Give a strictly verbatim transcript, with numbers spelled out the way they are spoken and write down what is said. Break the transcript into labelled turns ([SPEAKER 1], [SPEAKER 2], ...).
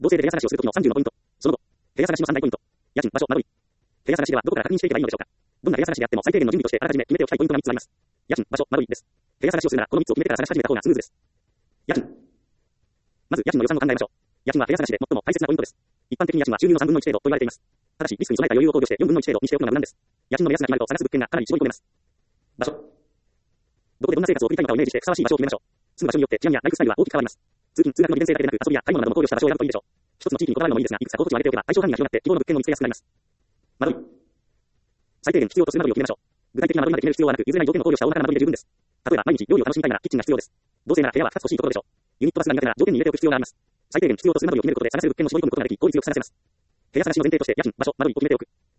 [SPEAKER 1] 同性で部屋探しをするときのさんじゅうのポイント。その後、部屋探しのさん大ポイント。家賃、場所、間取り。部屋探しではどこから確認していけばいいのでしょうか。どんな部屋探しであっても最低限の準備としてあらかじめ決めておきたいポイントがみっつあります。家賃、場所、間取りです。部屋探しをするならこのみっつを決めてから探し始めた方がスムーズです。家賃。まず家賃の予算を考えましょう。家賃は部屋探しで最も大切なポイントです。一般的に家賃は収入のさんぶんのいち程度と言われています。ただしリスクに備えた余裕を考慮してよんぶんのいち程度にしておくのが無難です。家賃の目安が決まると探す物件がかなり絞り込めます。場所。どこでどんな生活を送りたいのかをイメージしてふさわしい場所を決めましょう。住む場所によって治安やライフスタイルは大きく変わります。通勤、通学の利便性だけでなく遊びや買い物なども考慮した場所を選ぶといいでしょう。一つの地域にこだわるのもいいですが、いくつか候補地を挙げておけば対象範囲が広がって希望の物件を見つけやすくなります。間取り。最低限必要とする間取りを決めましょう。具体的な間取りまで決める必要はなく、譲れない条件を考慮した大まかな間取りで十分です。例えば毎日料理を楽しみたいならキッチンが必要です。同性なら部屋はふたつ欲しいところでしょう。ユニットバスが苦手なら条件に入れておく必要があります。最低限必要とする間取りを決めることで探せる物件を絞り込むことができ、効率よく探せます。部屋探しの前提として家賃、場所、間取りを決めておく。